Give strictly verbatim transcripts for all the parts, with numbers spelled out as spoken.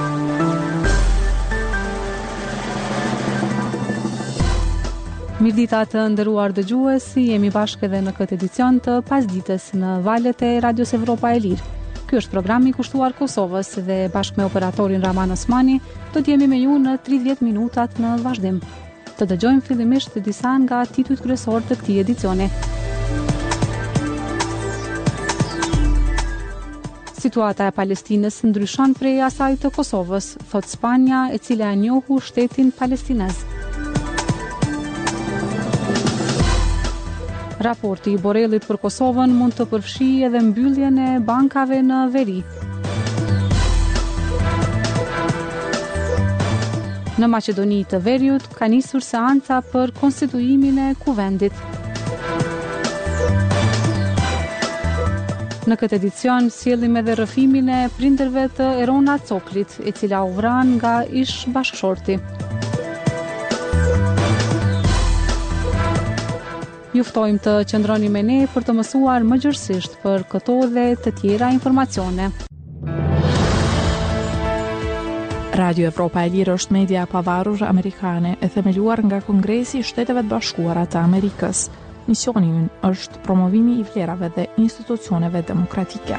Mirdita të nderuar dëgjues, jemi bashkë edhe në këtë edicion të pasdites në valët e Radios Evropa e Lirë. Ky është programi i kushtuar Kosovës dhe bashkë me operatorin Raman Osmani do të jemi me ju në tridhjetë minutat në vazhdim. Të dëgjojmë fillimisht disa nga titujt kryesor të këtij edicioni. Situata e Palestinës ndryshon prej asaj të Kosovës, thot Spanja, e cila e njohu shtetin palestinez. Raporti i Borrellit për Kosovën mund të përfshijë edhe mbylljen e bankave në veri. Në Maqedoni të Veriut ka nisur seanca për konstituimin e kuvendit. Në këtë edicion sjellim edhe rrëfimin e prindërve të Erona Coklit, e cila u vran nga ish bashkëshorti. Ju ftojmë të qëndroni me ne për të mësuar më gjërësisht për këto dhe të tjera informacione. Radio Evropa e Lirë është media e pavarur amerikane e themeluar nga Kongresi i Shteteve të Bashkuara të Amerikës. Misioni i ynë është promovimi i vlerave dhe institucioneve demokratike.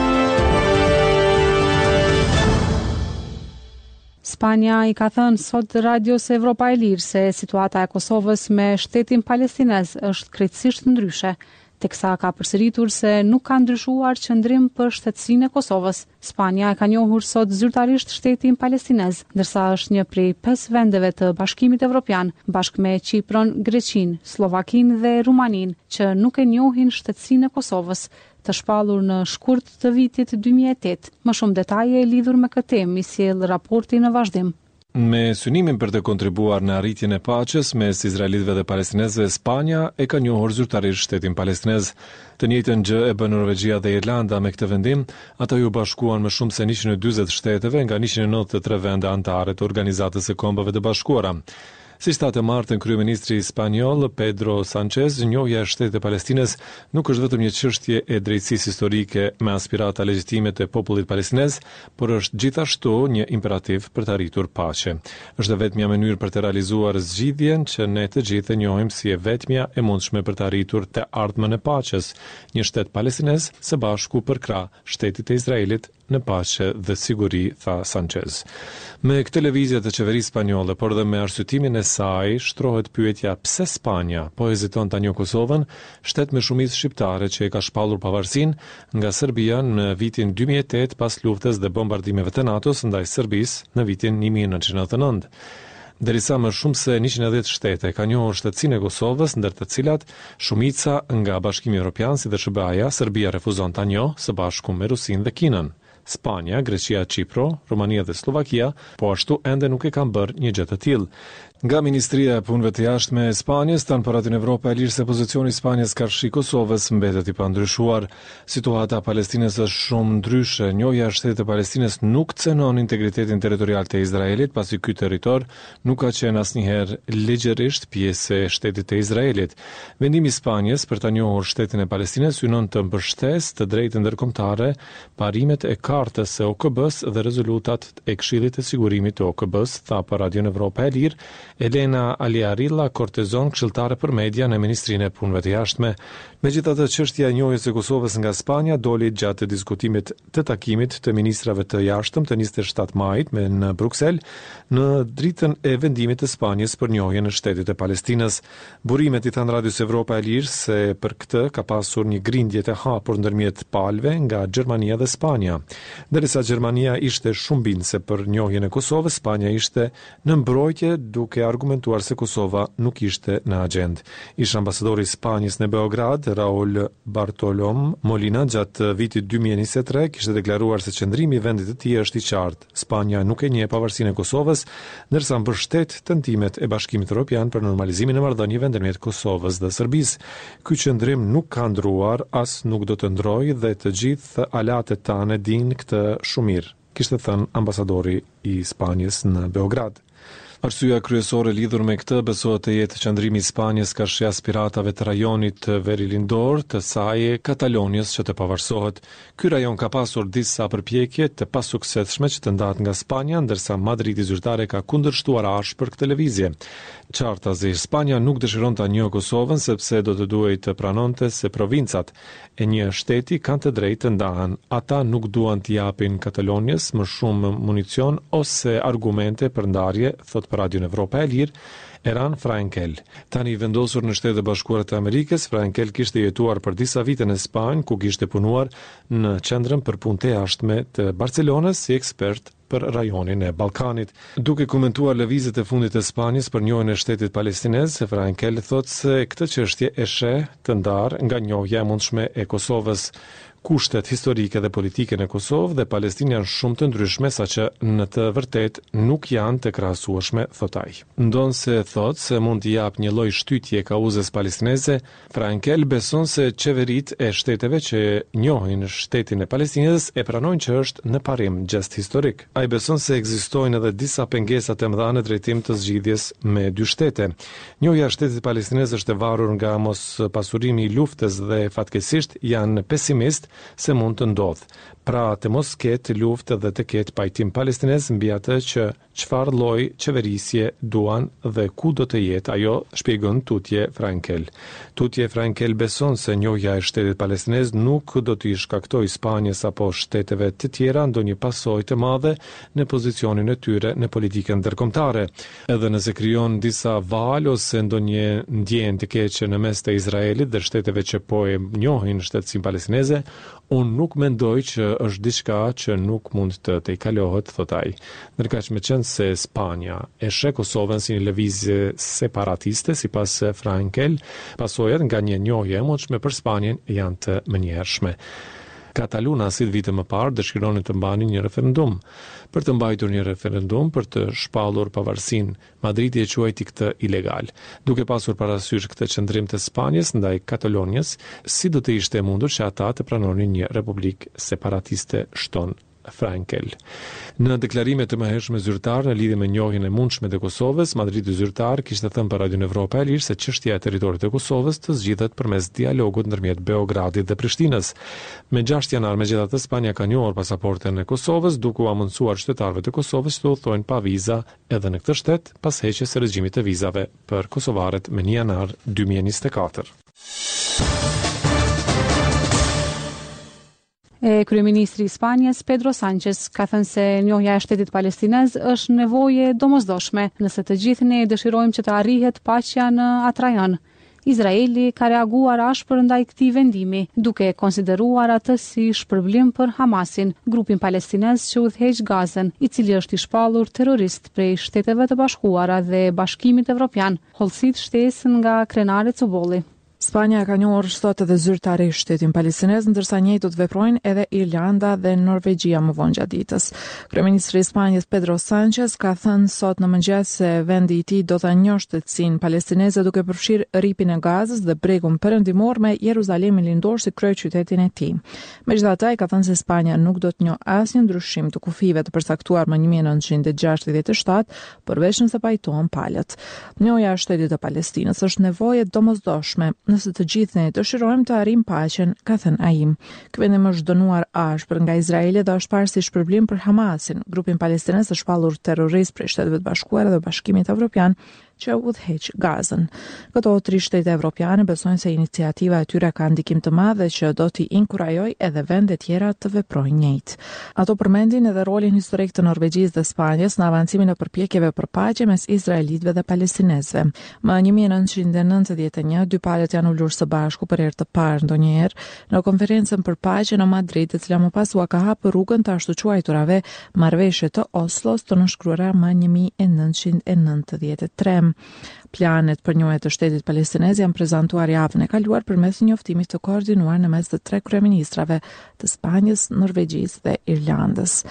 Spanja i ka thënë sot Radios Evropa e Lirë se situata e Kosovës me shtetin palestinez është krejtësisht ndryshe, teksa ka përsëritur se nuk ka ndryshuar qëndrim për shtetësinë e Kosovës. Spanja e ka njohur sot zyrtarisht shtetin palestinez, ndërsa është një prej pesë vendeve të Bashkimit Evropian, bashkë me Qipron, Greqinë, Slovakinë dhe Rumaninë, që nuk e njohin shtetësinë e Kosovës, të shpallur në shkurt të vitit dy mijë e tetë. Më shumë detaje lidhur me këtë temë i sjell raporti në vazhdim. Me synimin për të kontribuar në arritjen e paqes mes izraelitëve dhe palestinezëve, Spanja e ka njohur zyrtarisht shtetin palestinez. Të njëjtën gjë e bën Norvegjia dhe Irlanda me këtë vendim. Ata ju bashkuan më shumë se njëqind e dyzet shteteve nga njëqind e nëntëdhjetë e tre vende anëtare të Organizatës së Kombeve të Bashkuara. Si shtatë e martën, kryeministri spanjoll Pedro Sanchez, njohja e shtetit të Palestinës nuk është vetëm një çështje e drejtësisë historike me aspirata legjitime të popullit palestinez, por është gjithashtu një imperativ për të arritur paqe. Është vetmja mënyrë për të realizuar zgjidhjen që ne të gjithë e njohim si e vetmja e mundshme për të arritur të ardhmen e paqes, një shtet palestinez së bashku përkrah shtetit të Izraelit në paqe dhe siguri, tha Sanchez. Me këtë lëvizje të qeverisë spanjolle, por dhe me arsyetimin e saj, shtrohet pyetja pse Spanja po heziton ta njohë Kosovën, shtet me shumicë shqiptare që e ka shpallur pavarësinë nga Serbia në vitin dy mijë e tetë pas luftës dhe bombardimeve të NATO-s ndaj Serbisë në vitin një mijë e nëntëqind e nëntëdhjetë e nëntë. Derisa më shumë se njëqind e dhjetë shtete ka njohur shtetësinë e Kosovës, ndër të cilat shumica nga Bashkimi Evropian si dhe S B A-ja, Serbia refuzon ta njohë së bashku me Rusinë dhe Kinën. Spanja, Greqia, Qipro, Rumania dhe Slovakia, po ashtu ende nuk e kanë bërë një gjë të tillë. Nga Ministria e Punëve të Jashtme e Spanjës tanë për Radion Evropa e Lirë se pozicioni i Spanjës karshi Kosovës mbetet i pandryshuar. Situata e Palestinës është shumë ndryshe. Njohja e shtetit të Palestinës nuk cënon integritetin territorial të Izraelit, pasi ky territor nuk ka qenë asnjëherë ligjërisht pjesë e shtetit të Izraelit. Vendimi i Spanjës për ta njohur shtetin e Palestinës synon të mbështesë të drejtën ndërkombëtare, parimet e kartës së O K B-s dhe rezolutat e Këshillit të Sigurimit të O K B-s, tha për Radion Evropa e Lirë Elena Aliarilla Cortezon, këshilltare për media në Ministrinë e Punëve të Jashtme. Megjithatë, çështja e njohjes së Kosovës nga Spanja doli gjatë diskutimit të takimit të ministrave të jashtëm të njëzet e shtatë majit me në Bruksel në dritën e vendimit të Spanjës për njohjen e shtetit të Palestinës. Burimet i than Radios Evropa e Lirë se për këtë ka pasur një grindje të hapur ndërmjet palëve nga Gjermania dhe Spanja. Derisa Gjermania ishte shumë bindëse për njohjen e Kosovës, Spanja ishte në mbrojtje duke argumentuar se Kosova nuk ishte në agjendë. Ish ambasadori i Spanjës në Beograd, Raul Bartolom Molina, gjatë vitit dy mijë e njëzet e tre kishte deklaruar se qëndrimi i vendit të tij është i qartë. Spanja nuk e njeh pavarësinë e Kosovës, ndërsa mbështet tentimet e Bashkimit Evropian për normalizimin e marrëdhënieve ndërmjet Kosovës dhe Serbisë. Ky qëndrim nuk ka ndruar, as nuk do të ndrojë dhe të gjithë alatet tanë dinë këtë shumë mirë, kishte thënë ambasadori i Spanjës në Beograd. Arsyeja kryesore lidhur me këtë besohet të jetë qëndrimi i Spanjës ka shjas piratave të rajonit të Verilindor të saj Kataloniës që të pavarësohet. Ky rajon ka pasur disa përpjekje të pasuksesshme që të ndahet nga Spanja, ndërsa Madridi zyrtare ka kundërshtuar ashpër këtë lëvizje. Qartazi, Spanja nuk dëshiron ta njohë Kosovën sepse do të duhej të pranonte se provincat e një shteti kanë të drejtë të ndahen. Ata nuk duan t'i japin Kataloniës më shumë municion ose argumente për ndarje, thot për Radion Evropa e Lirë, Eran Frankel. Tani vendosur në Shtetet e Bashkuara të Amerikës, Frankel kishte jetuar për disa vite në Spanjë, ku kishte punuar në qendrën për punë të jashtme të Barcelonës si ekspert për rajonin e Ballkanit. Duke komentuar lëvizjet e fundit të Spanjës për njohjen e shtetit palestinez, Frankel thotë se këtë çështje e sheh të ndarë nga njohja e mundshme e Kosovës. Kushtet historike dhe politike në Kosovë dhe Palestinë janë shumë të ndryshme, saqë në të vërtet nuk janë të krahasueshme, thot ai. Ndonse thot se mund t'i jap një lloj shtytje kauzës palestineze, Frankel beson se qeveritë e shteteve që njohin shtetin e Palestinës e pranojnë që është në parim gjest historik. Ai beson se ekzistojnë edhe disa pengesa të mëdha në drejtim të zgjidhjes me dy shtete. Njohja e shtetit palestinez është e varur nga mos pasurimi i luftës dhe fatkeqësisht janë pesimist se mund të ndodh. Pra të mos ketë luftë dhe të ketë pajtim palestinez mbi atë që çfarë lloj qeverisje duan dhe ku do të jetë ajo, shpjegon Tutje Frankel. Tutje Frankel beson se njohja e shtetit palestinez nuk do t'i shkaktojë Spanjës apo shteteve të tjera ndonjë pasojë të madhe në pozicionin e tyre në politikën ndërkombëtare. Edhe nëse krijon disa val ose ndonjë ndjenjë të keqe në mes të Izraelit dhe shteteve që po e njohin shtetësinë palestineze, unë nuk mendoj që është diçka që nuk mund të tejkalohet, thot ai. Ndërkaq me qenë se Spanja e sheh Kosovën si një lëvizje separatiste, sipas Frankel, pasojat nga një njohje e mundshme për Spanjën janë të menjëhershme. Katalunasit vite më parë dëshironin të mbanin një referendum. Për të mbajtur një referendum për të shpallur pavarësinë, Madridi e quajti këtë ilegal. Duke pasur parasysh këtë qëndrim të Spanjës ndaj Kataloniës, si do të ishte mundur që ata të pranonin një republikë separatiste, shton Frankel. Në deklarime të mëhershme zyrtare në lidhje me njohjen e mundshme të Kosovës, Madridi zyrtar kishte thënë për Radion Evropa e Lirë se çështja e territorit të Kosovës të zgjidhet përmes dialogut ndërmjet Beogradit dhe Prishtinës. Me gjashtë janar, megjithatë, Spanja ka njohur pasaportën e Kosovës, duke u amundsuar qytetarëve të Kosovës të udhtojnë pa viza edhe në këtë shtet pas heqjes së regjimit të vizave për kosovarët me një janar dy mijë e njëzet e katër. E kryeministri i Spanjës Pedro Sánchez ka thënë se njohja e shtetit palestinez është nevojë domosdoshme nëse të gjithë ne dëshirojmë që të arrihet paqja në atë rajon. Izraeli ka reaguar ashpër ndaj këtij vendimi, duke konsideruar atë si shpërblim për Hamasin, grupin palestinez që udhëheq Gazën, i cili është i shpallur terrorist prej Shteteve të Bashkuara dhe Bashkimit Evropian, hollësit shtesën nga krenari Cubolli. Spanja ka njohur sot edhe zyrtarisht shtetin palestinez, ndërsa njëjtët veprojnë edhe Irlanda dhe Norvegjia më vonë gjatë ditës. Kryeministri i Spanjës Pedro Sánchez ka thënë sot në mëngjes se vendi i tij do ta njohë shtetësinë palestineze duke përfshirë rripin e Gazës dhe bregun perëndimor me Jeruzalemin lindor si kryeqytetin e tij. Megjithatë, ai ka thënë se Spanja nuk do të njohë asnjë ndryshim të kufive të përcaktuar më një mijë e nëntëqind e gjashtëdhjetë e shtatë, përveç nëse pajtohen palët. Njohja e shtetit të Palestinës është nevojë domosdoshme nëse të gjithë ne dëshirojmë të arrijmë paqen, ka thënë ai. Ky vendim është dënuar ashpër nga Izraeli dhe është parë si shpërblim për Hamasin, grupin palestinez të shpallur terrorist prej Shteteve të Bashkuara dhe Bashkimit Evropian që udhëheq Gazën. Këto tri shtete evropiane besojnë se iniciativa e tyre ka ndikim të madh dhe që do t'i inkurajojë edhe vende tjera të veprojnë njëjtë. Ato përmendin edhe rolin historik të Norvegjisë dhe Spanjës në avancimin e përpjekjeve për paqe mes izraelitëve dhe palestinezëve. Më një mijë e nëntëqind e nëntëdhjetë e një, dy palët janë ulur së bashku për herë të parë ndonjëherë në konferencën për paqe në Madrid, e cila më pas u ka hapur rrugën të ashtu quajturave marrëveshje të Oslos të nënshkruara më një mijë e nëntëqind e nëntëdhjetë e tre. Planet për njohje të shtetit palestinez janë prezantuar javën e kaluar përmes një njoftimi të koordinuar në mes të tre kryeministrave të Spanjës, Norvegjisë dhe Irlandës.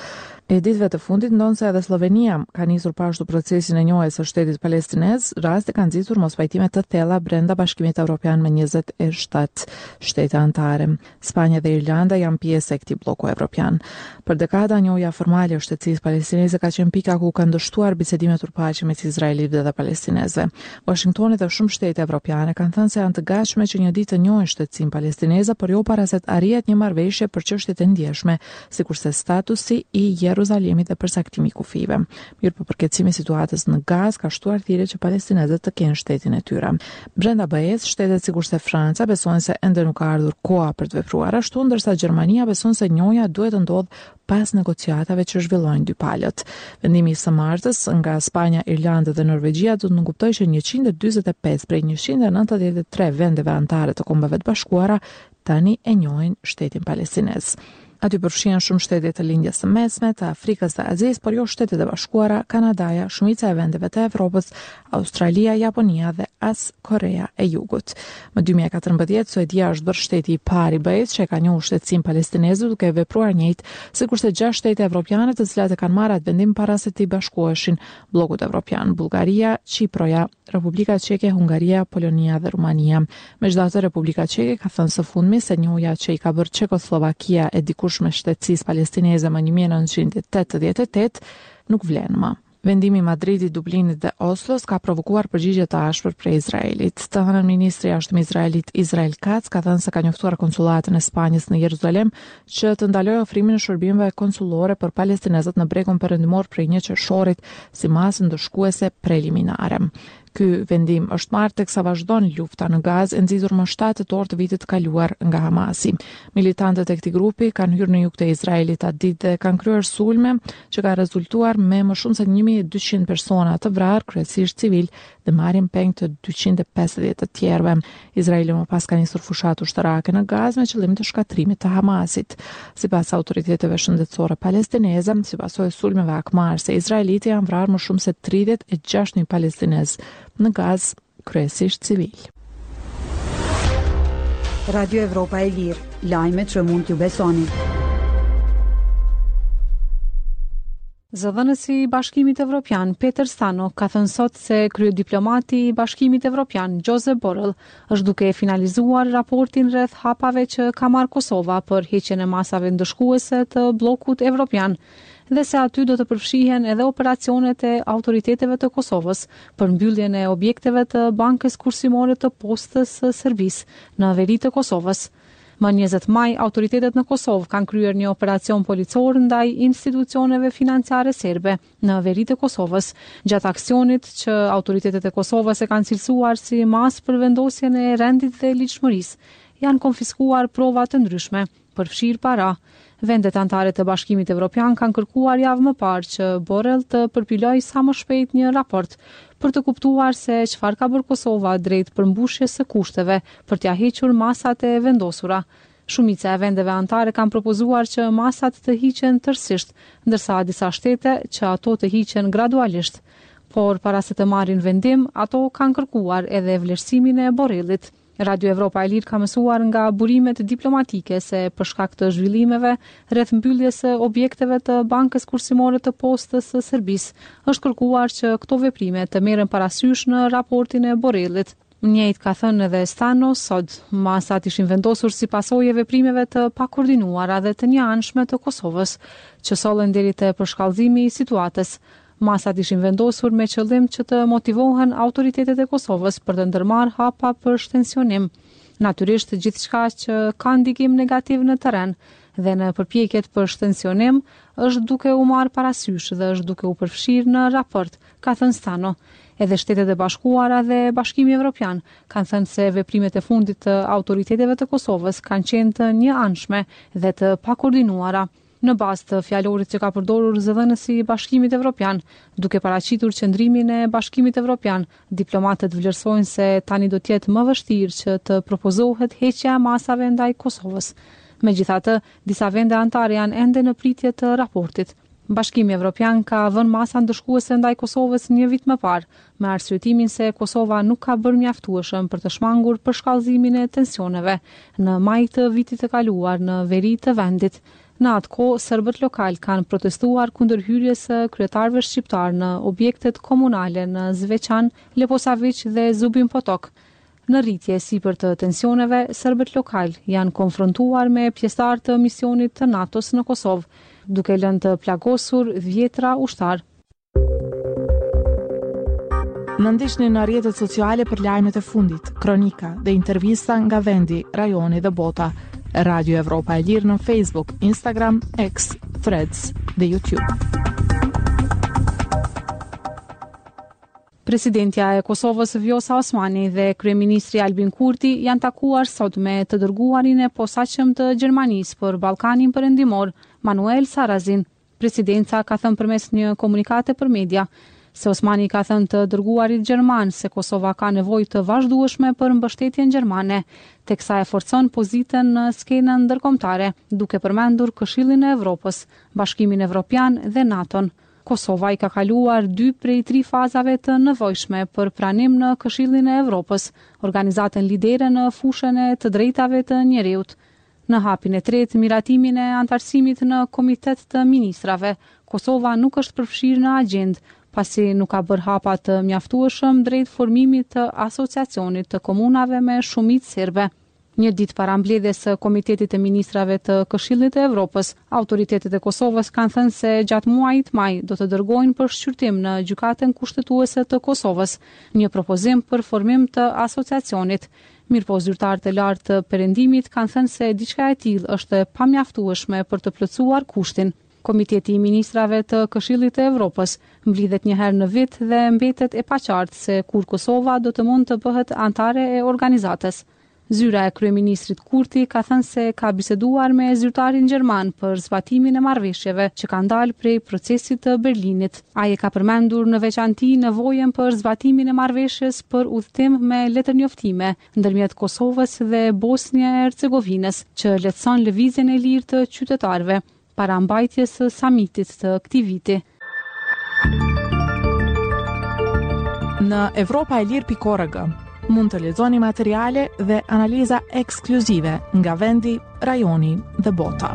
E ditëve të fundit ndonë se edhe Slovenia ka nisur pashtu procesin e njohjes së shtetit palestinez, rasti kanë nxitur mospajtime të thella brenda Bashkimit Evropian me njëzet e shtatë shtete anëtare. Spanja dhe Irlanda janë pjesë e këtij bloku evropian. Për dekada njohja formale e shtetsisë palestineze ka qenë pika ku kanë dështuar bisedimet për paqe mes izraelitëve dhe palestinezëve. Washingtoni dhe shumë shtete evropiane kanë thënë se janë të gatshme që një ditë të njohin shtetësinë palestineze, por jo para se të arrihet një marrëveshje për çështjet e ndjeshme, sikurse statusi i Jeruzalemit dhe përsaktimi i kufive. Mirë po përkeqësimi i situatës në Gazë ka shtuar thirrje që palestinezët të kenë shtetin e tyre. Brenda B E-s, shtetet sikurse Franca besojnë se ende nuk ka ardhur koha për të vepruar ashtu, ndërsa Gjermania beson se njohja duhet të ndodhë pas negociatave që zhvillojnë dy palët. Vendimi i së martës nga Spanja, Irlanda dhe Norvegjia do të nënkuptojë që njëqind e dyzet e pesë prej njëqind e nëntëdhjetë e tre vendeve anëtare të Kombeve të Bashkuara tani e njohin shtetin palestinez. Aty përfshihen shumë shtete të lindjes së mesme, të Afrikës dhe Azisë, por jo Shtetet e Bashkuara, Kanadaja, shumica e vendeve të Evropës, Australia, Japonia dhe as Korea e Jugut. Më dy mijë e katërmbëdhjetë Suedia është bërë shteti i parë i B E-s që e ka njohur shtetësinë palestineze duke vepruar njëjtë sikurse gjashtë shtete evropiane të cilat e kanë marrë atë vendim para se të bashkoheshin bllokut evropian: Bullgaria, Çiproja, Republika Çeke, Hungaria, Polonia dhe Rumania. Megjithatë, Republika Çeke ka thënë së fundmi se njohja që i ka bërë Çekoslovakia e dikush me shtetsisë palestineze më një mijë e nëntëqind e tetëdhjetë e tetë nuk vlen më. Vendimi i Madridit, Dublinit dhe Oslos ka provokuar përgjigje të ashpër prej Izraelit. Të hënën ministri i jashtëm izraelit Israel Katz ka thënë se ka njoftuar konsullatën e Spanjës në Jeruzalem që të ndalojë ofrimin e shërbimeve konsullore për palestinezët në bregun perëndimor prej një qershorit si masë ndëshkuese preliminare. Ky vendim është marrë teksa vazhdon lufta në Gazë e nxitur më shtatë tetor të vitit të kaluar nga Hamasi. Militantët e këtij grupi kanë hyrë në jug të Izraelit atë ditë dhe kanë kryer sulme që kanë rezultuar me më shumë se një mijë e dyqind persona të vrarë, kryesisht civil, dhe marrin peng të dyqind e pesëdhjetë të tjerëve. Izraeli më pas ka nisur fushatë ushtarake në Gazë me qëllim të shkatrimit të Hamasit. Sipas autoriteteve shëndetësore palestineze, si pasojë e sulmeve akmarrëse, izraelitë janë vrarë më shumë se tridhjetë e gjashtë mijë palestinezë në Gazë, kryesisht civil. Radio Evropa e Lirë, lajmet që mund t'ju besoni. Zëdhënësi i Bashkimit Evropian Peter Stano ka thënë sot se kryediplomati i Bashkimit Evropian Josep Borrell është duke finalizuar raportin rreth hapave që ka marrë Kosova për heqjen e masave ndëshkuese të bllokut evropian dhe se aty do të përfshihen edhe operacionet e autoriteteve të Kosovës për mbylljen e objekteve të Bankës Kursimore të Postës së Serbisë në veri të Kosovës. Më njëzet maj, autoritetet në Kosovë kanë kryer një operacion policor ndaj institucioneve financiare serbe në veri të Kosovës, gjatë aksionit që autoritetet e Kosovës e kanë cilësuar si mas për vendosjen e rendit dhe ligjshmërisë. Janë konfiskuar prova të ndryshme, përfshirë para. Vendet anëtare të Bashkimit Evropian kanë kërkuar javë më parë që Borrell të përpiloj sa më shpejt një raport për të kuptuar se çfarë ka bërë Kosova drejt përmbushjes së kushteve për t'ia hequr masat e vendosura. Shumica e vendeve anëtare kanë propozuar që masat të hiqen tërësisht, ndërsa disa shtete që ato të hiqen gradualisht. Por para se të marrin vendim, ato kanë kërkuar edhe vlerësimin e Borrellit. Radio Evropa e Lirë ka mësuar nga burimet diplomatike se për shkak të zhvillimeve rreth mbylljes së objekteve të Bankës Kursimore të Postës së Serbisë, është kërkuar që këto veprime të merren parasysh në raportin e Borrellit. Njëjtë ka thënë edhe Stano sot, masat ishin vendosur si pasojë e veprimeve të pakoordinuara dhe të njëanshme të Kosovës, që sollen deri te përshkallëzimi i situatës. Masat ishin vendosur me qëllim që të motivohen autoritetet e Kosovës për të ndërmarrë hapa për shtensionim. Natyrisht gjithçka që ka ndikim negativ në terren dhe në përpjekjet për shtensionim është duke u marrë parasysh dhe është duke u përfshirë në raport, ka thënë Stano. Edhe Shtetet e Bashkuara dhe Bashkimi Evropian kanë thënë se veprimet e fundit të autoriteteve të Kosovës kanë qenë të njëanshme dhe të pakoordinuara. Në bazë të fjalorit që ka përdorur zëdhënësi i Bashkimit Evropian, duke paraqitur qëndrimin e Bashkimit Evropian, diplomatët vlerësojnë se tani do të jetë më vështirë që të propozohet heqja e masave ndaj Kosovës. Megjithatë, disa vende anëtare janë ende në pritje të raportit. Bashkimi Evropian ka vënë masa ndëshkuese ndaj Kosovës një vit më parë, me arsyetimin se Kosova nuk ka bërë mjaftueshëm për të shmangur përshkallëzimin e tensioneve në maj të vitit të kaluar në veri të vendit. Në atë kohë, serbët lokal kanë protestuar kundër hyrjes së kryetarëve shqiptar në objektet komunale në Zveçan, Leposavić dhe Zubin Potok. Në rritje sipër të tensioneve, serbët lokal janë konfrontuar me pjesëtar të misionit të NATO-s në Kosovë, duke lënë të plagosur dhjetra ushtar. Në ndiqni në rrjetet sociale për lajmet e fundit, kronika dhe intervista nga vendi, rajoni dhe bota. Radio Evropa e Lirë në Facebook, Instagram, X, Threads dhe YouTube. Presidentja e Kosovës Vjosa Osmani dhe kryeministri Albin Kurti janë takuar sot me të dërguarin e posaçëm të Gjermanisë për Ballkanin Perëndimor, Manuel Sarazin. Presidenca ka thënë përmes një komunikate për media se Osmani ka thënë të dërguarit gjerman se Kosova ka nevojë të vazhdueshme për mbështetjen gjermane, teksa e forcon pozitën në skenën ndërkombëtare, duke përmendur Këshillin e Evropës, Bashkimin Evropian dhe NATO-n. Kosova i ka kaluar dy prej tri fazave të nevojshme për pranim në Këshillin e Evropës, organizatën lidere në fushën e të drejtave të njerëzit. Në hapin e tretë, miratimin e antarësimit në Komitet të Ministrave, Kosova nuk është përfshirë në agjendë, pasi nuk ka bërë hapa të mjaftueshëm drejt formimit të asociacionit të komunave me shumicë serbe. Një ditë para mbledhjes së Komitetit të Ministrave të Këshillit të Evropës, autoritetet e Kosovës kanë thënë se gjatë muajit maj do të dërgojnë për shqyrtim në Gjykatën Kushtetuese të Kosovës një propozim për formim të asociacionit. Mirëpo zyrtarët e lartë të perëndimit kanë thënë se diçka e tillë është e pamjaftueshme për të plotësuar kushtin. Komiteti i Ministrave të Këshillit të Evropës mblidhet një herë në vit dhe mbetet e paqartë se kur Kosova do të mund të bëhet antare e organizatës. Zyra e kryeministrit Kurti ka thënë se ka biseduar me zyrtarin gjerman për zbatimin e marrëveshjeve që kanë dalë prej procesit të Berlinit. Ai e ka përmendur në veçanti nevojën për zbatimin e marrëveshjes për udhëtim me letërnjoftime ndërmjet Kosovës dhe Bosnjë e Hercegovinës, që lehtëson lëvizjen e lirë të qytetarëve para mbajtjes së samitit të këtij viti. Në Evropa e Lirë pikë org mund të lexoni materiale dhe analiza ekskluzive nga vendi, rajoni dhe bota.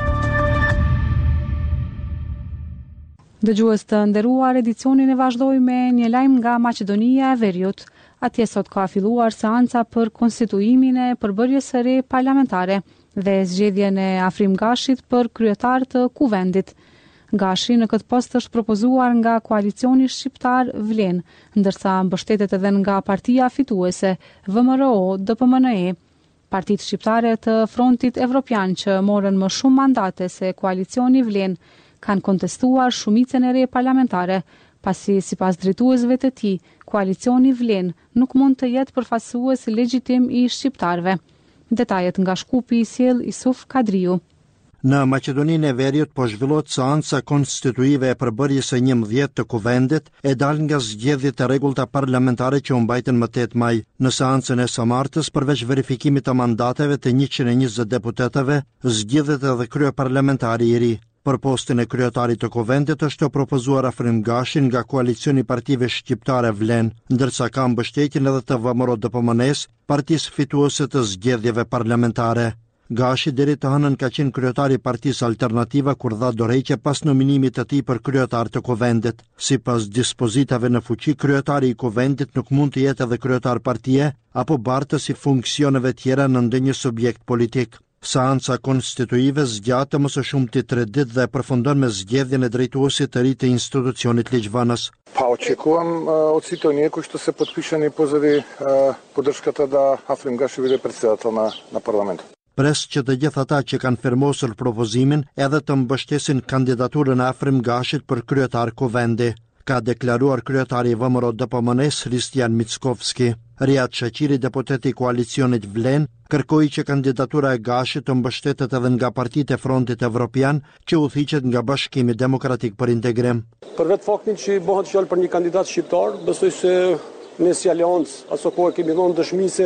Dëgjues të nderuar, edicionin e vazhdoi me një lajm nga Maqedonia e Veriut. Atje sot ka filluar seanca për konstituimin e përbërjes së re parlamentare dhe zgjedhjen e Afrim Gashit për kryetar të kuvendit. Gashi në këtë post është propozuar nga koalicioni shqiptar Vlen, ndërsa mbështetet edhe nga partia fituese V M R O D P M N E. Partitë shqiptare të Frontit Evropian që morën më shumë mandate se koalicioni Vlen kanë kontestuar shumicën e re parlamentare, pasi sipas drejtuesve të tij, koalicioni Vlen nuk mund të jetë përfaqësues legjitim i shqiptarëve. Detajet nga Shkupi i sjell Isuf Kadriu. Në Maqedoninë e Veriut po zhvillohet seanca konstituive e përbërjes së njëmbëdhjetë të kuvendit e dal nga zgjedhjet e rregullta parlamentare që u mbajtën më tetë maj. Në seancën e së martës, përveç verifikimit të mandateve të njëqind e njëzet deputetëve, zgjedhet edhe kryeparlamentari i ri. Për postin e kryetarit të kuvendit është propozuar Afrim Gashi nga koalicioni partive shqiptare Vlen, ndërsa ka mbështetjen edhe të V M R O D P M N E-s, partisë fituese të zgjedhjeve parlamentare. Gashi deri të hënën ka qenë kryetari i Partisë Alternativa kur dha dorëheqje pas nominimit të tij për kryetar të kuvendit. Sipas dispozitave në fuqi, kryetari i kuvendit nuk mund të jetë edhe kryetar partie apo bartës i funksioneve tjera në ndonjë subjekt politik. Seanca konstituive zgjatë më së shumti tre ditë dhe përfundon me zgjedhjen e drejtuesit të ri të institucionit ligjvënës. Pa očekujem od svih koji što se potpišeni pozivi podrškata da Afrim Gashi bude predsjedatelj na, na parlamentu. Pres që të gjithë ata që kanë firmosur propozimin edhe të mbështesin kandidaturën e Afrim Gashit për kryetar kuvendi, ka deklaruar kryetari i V M R O D P M N E-s Hristijan Mickovski. Riat Shaqiri, deputeti i koalicionit Vlen, kërkoi që kandidatura e Gashit të mbështetet edhe nga partitë e Frontit Evropian që udhëhiqet nga Bashkimi Demokratik për Integrim. Për vetë faktin që bëhet fjalë për një kandidat shqiptar, besoj se ne si Aleancë aso kohë kemi dhënë dëshmi se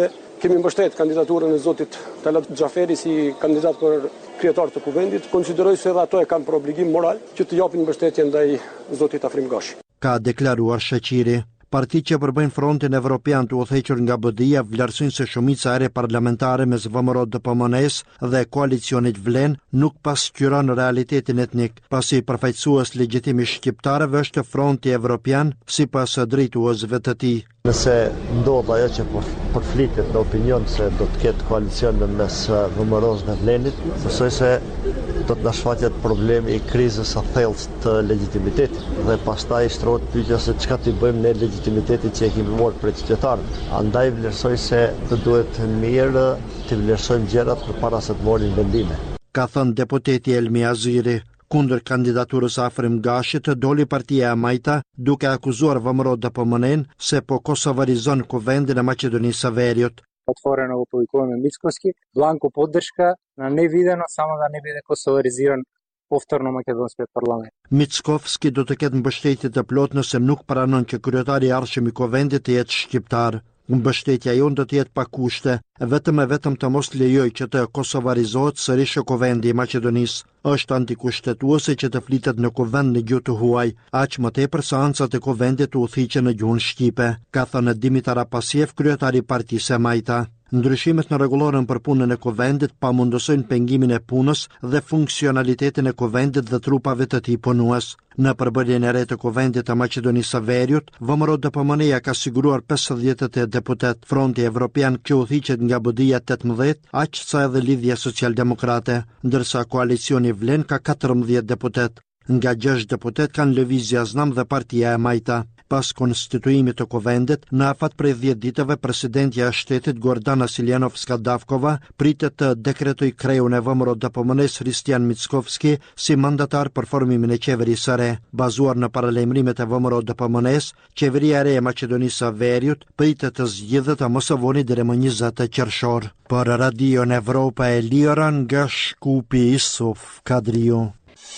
Kemi mbështet kandidaturën e zotit Talat Xhaferi si kandidat për kryetar të kuvendit. Konsideroj se edhe ato e kanë për obligim moral që të japin mbështetje ndaj zotit Afrim Gashi. Ka deklaruar Shaqiri. Partitë që përbëjnë frontin evropian të udhëhequr nga B D I-a vlerësojnë se shumica e re parlamentare mes V M R-o D P M N-s dhe koalicionit Vlen nuk pasqyron realitetin etnik, pasi përfaqësues legjitimi shqiptarëve është fronti evropian sipas drejtuesve të tij. Nëse ndodh ajo që përflitet në opinion se do të ketë koalicion mes V M R-os dhe Vlenit, besoj se do të na shfaqet problemi i krizës së thellë të legitimitetit dhe pastaj shtrohet pyetja se çka të bëjmë ne legitimitetin që e kemi marrë prej qytetarëve. Andaj vlerësoj se të duhet mirë të vlerësojmë gjërat përpara se të marrim vendime. Ka thënë deputeti Elmi Aziri. Kundër kandidaturës Afrim Gashit doli partia e Majta duke akuzuar V M R-o D P M N-in se po kosovarizon kuvendin e Maqedonisë së Veriut. Otvoreno opojkujeme Mickovski, blanko podrška na nevideno, samo da ne bude kosovariziran повторно македонскиот парламент. Mickovski do të ketë mbështetje të plotë nëse nuk pranon që kryetari i ardhshëm i kuvendit të jetë shqiptar. Mbështetja jonë do të jetë pa kushte, vetëm e vetëm të mos lejoj që të kosovarizohet sërish kuvendi i Maqedonisë. Është antikushtetuese që të flitet në kuvend në gjuhë të huaj, aq më tepër sa ancat e kuvendit të udhëhiqen në gjuhën shqipe, ka thënë Dimitar Apasiev, kryetari i Partisë së Majta. Ndryshimet në rregulloren për punën e kuvendit pamundosojnë pengimin e punës dhe funksionalitetin e kuvendit dhe trupave të tij punues. Në përbërjen e re të kuvendit të Maqedonisë së Veriut, V M R-o D P M N-ja ka siguruar pesëdhjetë e tetë deputet. Fronti Evropian që udhëhiqet nga B D I-a tetëmbëdhjetë, aq sa edhe Lidhja Socialdemokrate, ndërsa koalicioni Vlen ka katërmbëdhjetë deputet. Nga gjashtë deputet kanë Lëvizja Znam dhe Partia e Majta. Pas konstituimit të kuvendit, në afat prej dhjetë ditëve, presidentja e shtetit Gordana Siljanovska-Davkova pritet të dekretoj kreun e V M R-o D P M N-s Hristian Mickovski si mandatar për formimin e qeverisë së re. Bazuar në paralajmërimet e V M R-o D P M N-s, qeveria e re e Maqedonisë së Veriut pritet të zgjidhet amos së voni deri më njëzet qershor. Për Radion Evropa e Lira nga Shkupi Isuf Kadriu.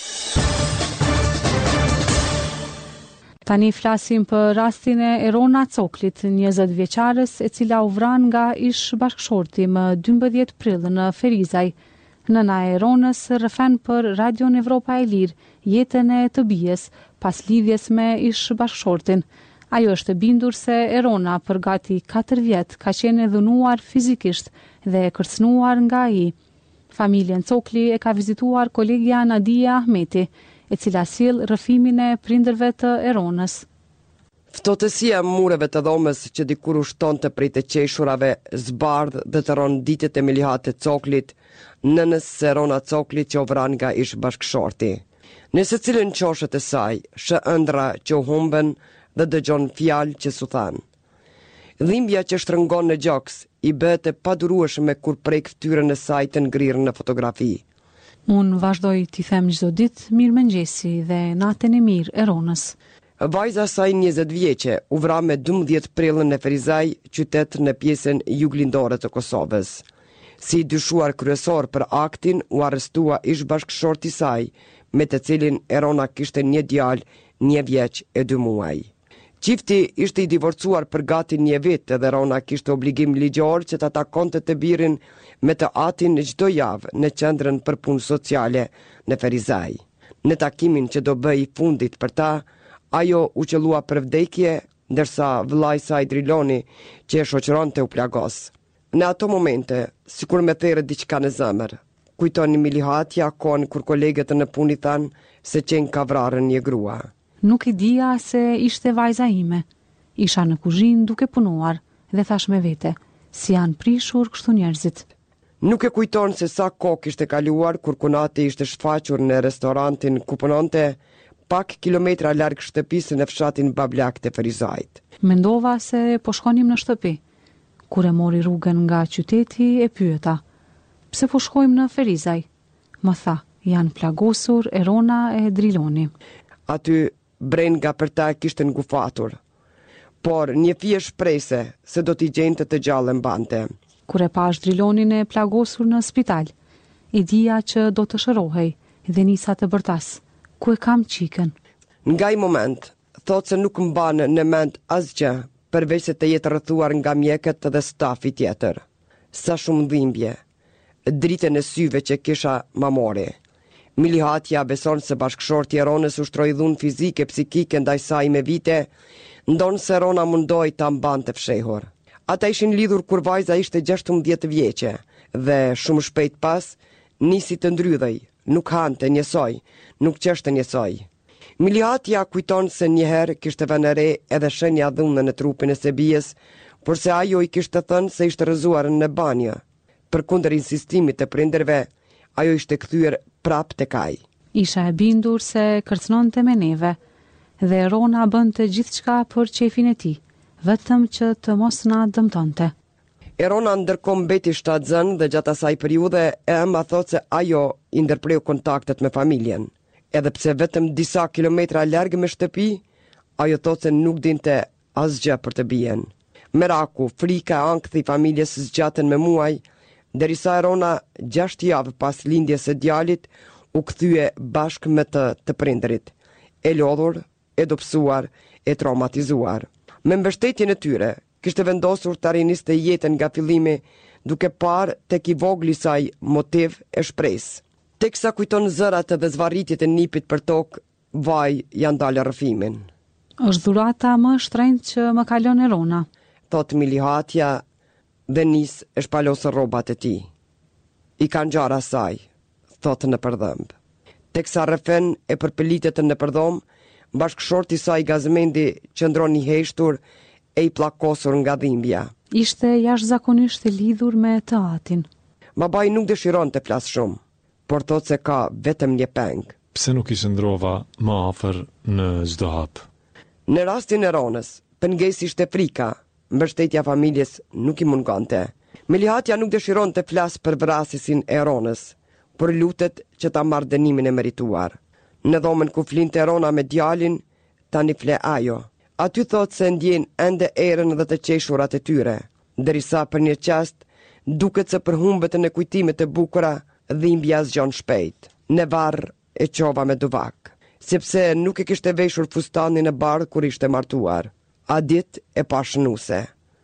Tani flasim për rastin e Erona Coklit, njëzet vjeçares, e cila u vran nga ish bashkëshorti më dymbëdhjetë prill në Ferizaj. Nëna e Eronës rrëfen për Radion Evropa e Lirë jetën e të bijes pas lidhjes me ish bashkëshortin. Ajo është e bindur se Erona për gati katër vjet ka qenë dhunuar fizikisht dhe e kërcënuar nga ai. Familjen Cokli e ka vizituar kolegja Nadia Ahmeti, e cila sjell rrëfimin e prindërve të Eronës. Ftotësia e mureve të dhomës që dikur u shtonte prej të qeshurave zbardh dhe të rron ditët e Melihat të Coklit, nënës Erona Coklit që u vran nga ish bashkëshorti. Në secilën qoshet e saj, shë ëndra që u humben dhe dëgjon fjalë që su than. Dhimbja që shtrëngon në gjoks i bëhet e padurueshme kur prek fytyrën e saj të ngrirë në fotografi. Unë vazhdoj t'i them çdo ditë mirëmëngjesi dhe natën e mirë Eronës. Vajza saj njëzet vjeqe u vra me dymbëdhjetë prillën në Ferizaj, qytet në pjesën juglindore të Kosovës. Si dyshuar kryesor për aktin, u arrestua ish bashkëshorti saj, me të cilin Erona kishte një djalë, një vjeç e dy muaj. Qifti ishte i divorcuar për gati një vit dhe Erona kishte obligim ligjor që ta takonte të birin me të atin çdo javë në qendrën për punë sociale në Ferizaj. Në takimin që do bëj fundit për ta, ajo u qellua për vdekje, ndërsa vllai saj Driloni që e shoqëronte u plagos. Në ato momente, sikur me thërë diçka në zemër, kujtoni Milihatja kohën kur kolegët në punë i thanë se qenë ka vrarën një grua. Nuk i dija se ishte vajza ime. Isha në kuzhinë duke punuar dhe thash me vete, si janë prishur kështu njerëzit. Nuk e kujton se sa kohë kishte kaluar kur Kunati ishte shfaqur në restorantin ku punonte, pak kilometra larg shtëpisë në fshatin Bablak të Ferizajt. Mendova se po shkonim në shtëpi. Kur e mori rrugën nga qyteti e pyeta, pse po shkojmë në Ferizaj? Më tha, janë plagosur Erona e Driloni. Aty bren nga për ta kishte ngufatur, por një fije shprese se do t'i gjente të gjallë mbante. Kur e pash Drilonin e plagosur në spital, i dija që do të shërohej dhe nisa të bërtas, ku e kam qikën. Nga i moment, thot se nuk mban në mend asgjë, përveç se të jetë rrethuar nga mjekët dhe stafi tjetër. sa shumë dhimbje, dritën e syve që kisha mamore. Milihatja beson se bashkëshorti e Ronës ushtroi dhunë fizike, psikike ndaj saj me vite, ndonë se Rona mundoi ta mbante fshehur. Ata ishin lidhur kur vajza ishte gjashtëmbëdhjetë vjeqe dhe shumë shpejt pas nisi të ndrydhej, nuk hante njësoj, nuk qeshte njësoj. Milihatja kujton se njëherë kishte vënë re edhe shenja dhunë në trupin e Sebijes, por se ajo i kishte thënë se ishte rrëzuar në banjë. Përkundër insistimit të prindërve, ajo ishte kthyer prap tek ai. Isha e bindur se kërcënonte me neve dhe Rona bënte gjithçka për qefin e tij, vetëm që të mos na dëmtonte. Erona ndërkohë mbeti shtatzën dhe gjatë asaj periudhe e ëma thot se ajo i ndërpreu kontaktet me familjen. Edhe pse vetëm disa kilometra larg me shtëpi, ajo thot se nuk dinte asgjë për të bien. Meraku, frika e ankthi familjes zgjatën me muaj, derisa Erona gjashtë javë pas lindjes së djalit u kthye bashkë me të të prindërit, e lodhur, e dobësuar, e traumatizuar. Me mbështetjen e tyre, kishte vendosur të arriniste jetën nga fillimi, duke parë tek i vogli saj motiv e shpresë. Teksa kujton zërat dhe zvarritjet e nipit për tokë, vaj janë dalë rrëfimin. Është dhurata më e shtrenjtë që më kalon Erona, thot Milihatja dhe nis e shpalosë rrobat e tij. I kanë gjara saj, thot në përdhëmb. Teksa rrefen e përpelitet në përdhom, bashkëshorti saj Gazmendi qëndron i heshtur e i plakosur nga dhimbja. Ishte jashtëzakonisht e lidhur me të atin. Babai nuk dëshiron të flas shumë, por thot se ka vetëm një peng. Pse nuk i qëndrova më afër në çdo hap? Në rastin e Ronës, pengesi ishte frika, mbështetja familjes nuk i mungante. Milihatja nuk dëshiron të flas për vrasësin e Ronës, por lutet që ta marrë dënimin e merituar. Në dhomën ku flinte Rona me djalin, tani fle ajo. Aty thot se ndjen ende erën dhe të qeshurat e tyre, derisa për një qast duket se përhumbet në kujtimet e bukura, dhimbja zgjon shpejt. Në varr e qova me duvak, sepse nuk e kishte veshur fustanin e bardh kur ishte martuar. A dit e pashënuse.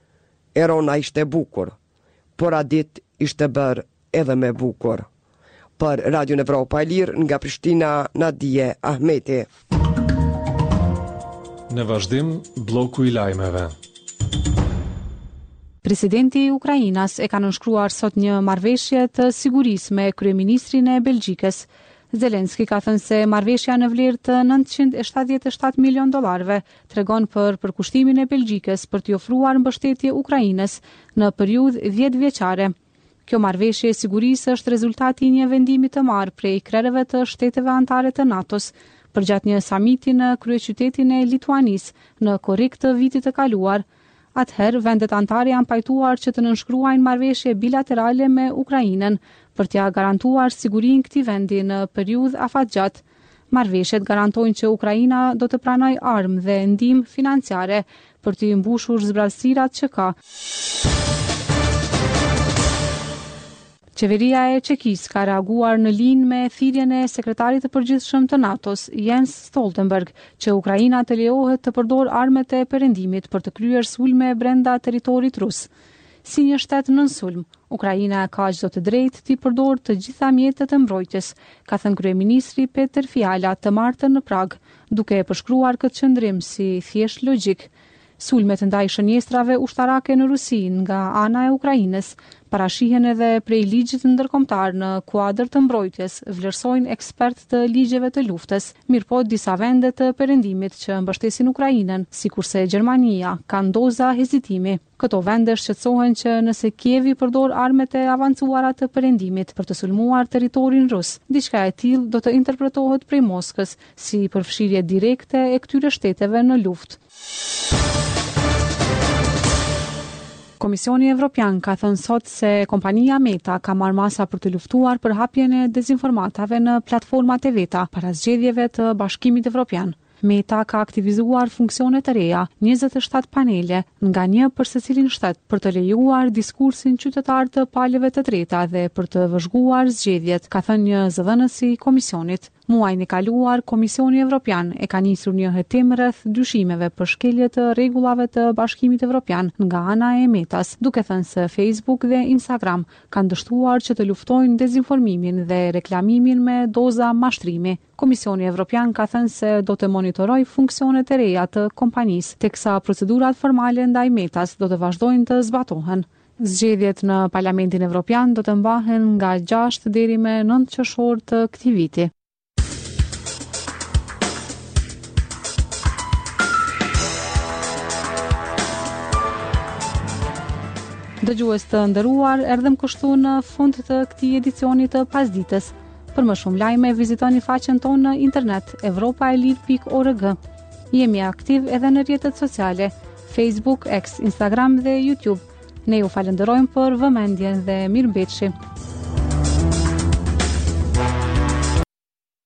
Erona ishte bukur, por a dit ishte bërë edhe me bukur. Për Radio Evropa e Lirë nga Prishtina, Nadije Ahmeti. Në vazhdim, bloku i lajmeve. Presidenti i Ukrainas e ka nënshkruar sot një marrëveshje të sigurisë me kryeministrin e Belgjikës. Zelenski ka thënë se marrëveshja në vlerë të nëntëqind e shtatëdhjetë e shtatë milion dollarëve tregon për përkushtimin e Belgjikës për t'i ofruar mbështetje Ukrainës në periudhë dhjetë vjeçare. Kjo marrëveshje e sigurisë është rezultati i një vendimi të marrë prej krerëve të shteteve anëtare të NATO-s përgjatë një samiti në kryeqytetin e Lituanisë në korrik të vitit të kaluar. Atëherë, vendet anëtare janë pajtuar që të nënshkruajnë marrëveshje bilaterale me Ukrainën për t'ia garantuar sigurinë këtij vendi në periudhë afatgjatë. Marrëveshjet garantojnë që Ukraina do të pranojë armë dhe ndihmë financiare për t'i mbushur zbrazësirat që ka. Qeveria e Çekisë ka reaguar në linjë me thirrjen e sekretarit të përgjithshëm të NATO-s, Jens Stoltenberg, që Ukraina të lejohet të përdorë armët e perëndimit për të kryer sulme brenda territorit rus. Si një shtet nën sulm, Ukraina ka çdo të drejtë të përdorë të gjitha mjetet e mbrojtjes, ka thënë kryeministri Petër Fiala të martën në Prag, duke e përshkruar këtë qëndrim si thjesht logjik. Sulmet ndaj shënjestrave ushtarake në Rusi nga ana e Ukrainës parashihen edhe prej ligjit ndërkombëtar në kuadër të mbrojtjes, vlerësojnë ekspert të ligjeve të luftës, mirëpo disa vende të perëndimit që mbështesin Ukrainën, sikurse Gjermania, kanë doza hezitimi. Këto vende shqetësohen që nëse Kievi përdor armet e avancuara të perëndimit për të sulmuar territorin rus, diçka e tillë do të interpretohet prej Moskës si përfshirje direkte e këtyre shteteve në luftë. Komisioni Evropian ka thënë sot se kompania Meta ka marrë masa për të luftuar për hapjen e dezinformatave në platformat e veta para zgjedhjeve të Bashkimit Evropian. Meta ka aktivizuar funksione të reja, njëzet e shtatë panele, nga një për secilin shtet për të lejuar diskursin qytetar të palëve të treta dhe për të vëzhguar zgjedhjet, ka thënë një zëdhënës i komisionit. Muajin e kaluar, Komisioni Evropian e ka nisur një hetim rreth dyshimeve për shkelje të rregullave të Bashkimit Evropian nga ana e Metas, duke thënë se Facebook dhe Instagram kanë dështuar që të luftojnë dezinformimin dhe reklamimin me doza mashtrimi. Komisioni Evropian ka thënë se do të monitorojë funksionet e reja të kompanisë, teksa procedurat formale ndaj Metas do të vazhdojnë të zbatohen. Zgjedhjet në Parlamentin Evropian do të mbahen nga gjashtë deri me nëntë qershor të këtij viti. Dëgjues të nderuar, erdhëm kështu në fund të këtij edicioni të pasdites. Për më shumë lajme, vizitoni faqen tonë në internet evropaelir pikë org. Jemi aktiv edhe në rrjetet sociale, Facebook, X, Instagram dhe YouTube. Ne ju falenderojmë për vëmendjen dhe mirëmbëjtje.